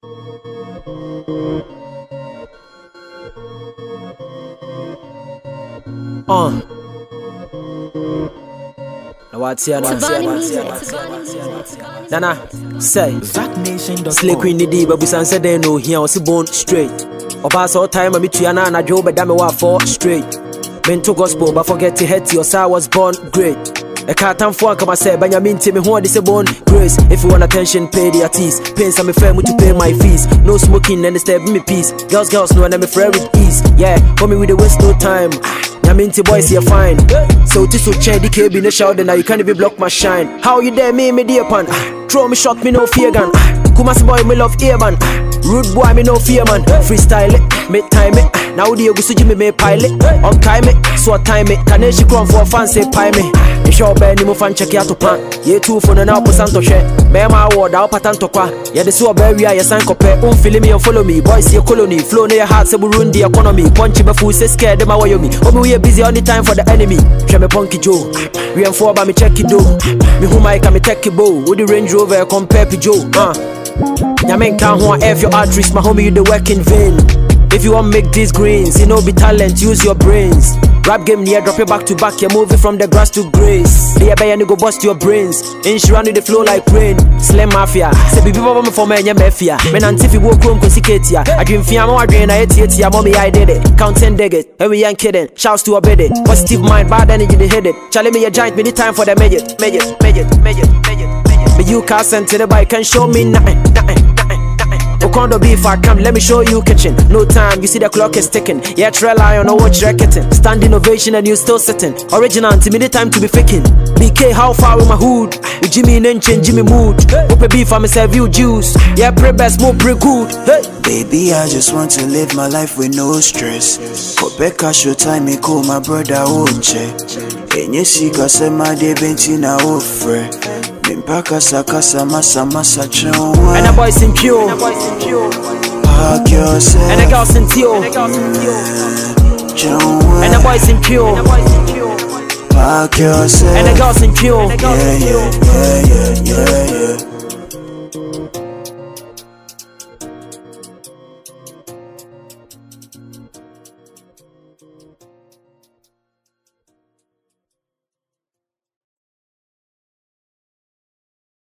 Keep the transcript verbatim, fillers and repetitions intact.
Uh. Now what's here? Nana, say. Slay Queen the D, but we said they know here was born straight. Or pass all time, I meet you and I drove, but damn it, what for straight. Men to gospel, but forget to head to your side was born great. A cat and phone come I say, Benjamin Timmy, who this a born grace. If you want attention, pay the artist. Pains I'm a friend with to pay my fees. No smoking and disturb me peace. Girls, girls, no, and I'm a friend with ease. Yeah, come me with the waste no time. Yaminti boys, you're fine. So this will change the K B in the shower, now you can't even block my shine. How you dare me, me dear pan? Throw me shot, me no fear gun. Kumasi boy, me love earman. Rude boy, me no fear man. Freestyle it, make time it. Now the Ogusu Jimmy me pilot. On time it, so time it. Kaneshi crown for a fancy pie me. It's your bed, you fan check out to pan. Ye two for the now Santo share. Me my word, I'll patent to qua. Yeah, the so berry, I sign copy. Um, feel me and follow me. Boys, your colony. Flow near your heart, so ruin the economy. Punchy before say scared, them away me. Oh, we are busy all the time for the enemy. Show me punky Joe. We am four by me check it do. Me who might come take it bow. With the Range Rover compare to Joe. Uh. Yamen can't want F your arteries, my homie, you the work in vain. If you want make these greens, you know be talent, use your brains. Rap game near, drop your back to back, you're moving from the grass to grace. They buy and go bust your brains. Insurance with the flow like rain. Slim mafia, say be people for me and your mafia. Men and if you walk home, cause you can't hear. I dream fear, more drain, I hate it, mommy, I did it. Count ten digits, and we ain't kidding. Shouts to a bed. Positive mind, bad energy, they hit it. Charlie me a giant, many time for the midget, midget, midget, midget, midget, midget. But you can't send to the bike, can show me nothing, nothing. Okondo beef, I come, let me show you kitchen. No time, you see the clock is ticking. Yeah, trail eye on a watch reckoning. Standing ovation and you still sitting. Original, to me the time to be faking. B K, how far with my hood? With Jimmy and change Jimmy mood. Open beef, I'ma serve you juice. Yeah, pray best, more pray good. Hey. Baby, I just want to live my life with no stress. For Becca, show time, me call my brother Oche. And you see, cause my day bentina offer. Mimpaka sakasa masa masa chonwa. And the boys in pure. Park yourself. And the girls in teal. Chonwa. And the boys in pure. Park yourself. And the girls in pure. Yeah, yeah, yeah, yeah, yeah, yeah.